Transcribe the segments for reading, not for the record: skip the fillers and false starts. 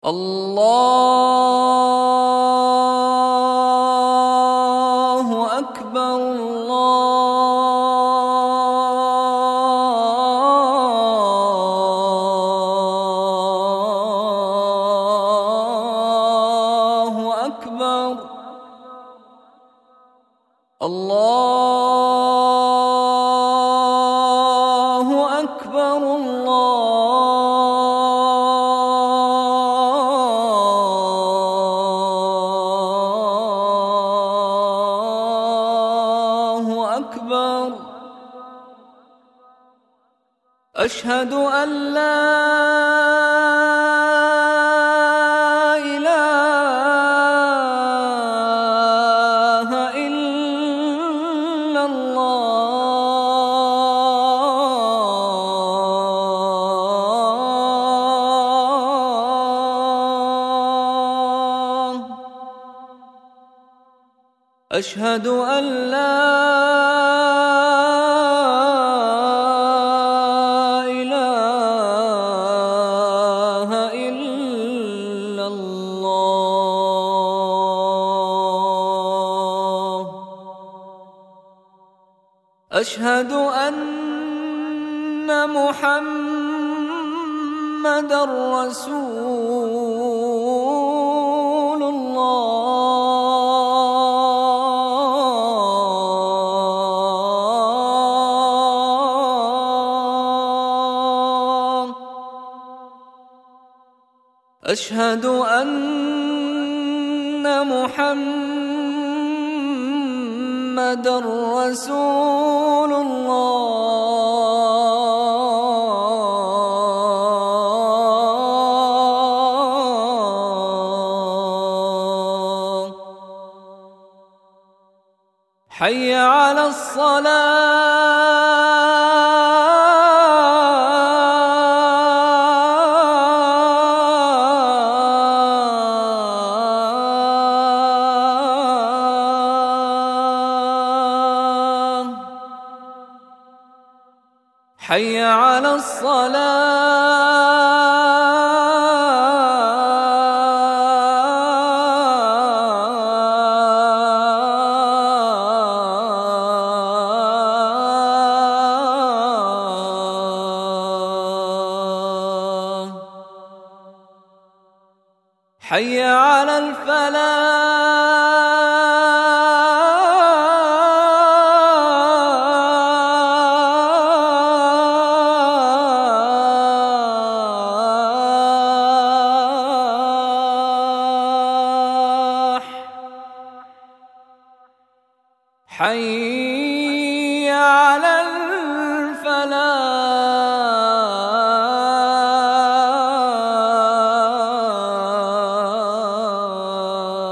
الله أكبر الله أكبر الله أكبر الله أكبر. أشهد أن لا إله إلا الله. أشهد أن لا إله إلا الله. أشهد أن محمدًا رسول الله. أشهد أن محمدًا رسول الله. حي على الصلاة. حي على الصلاة. حي على الفلاح. حي على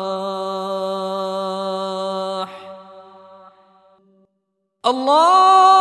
الفلاح. الله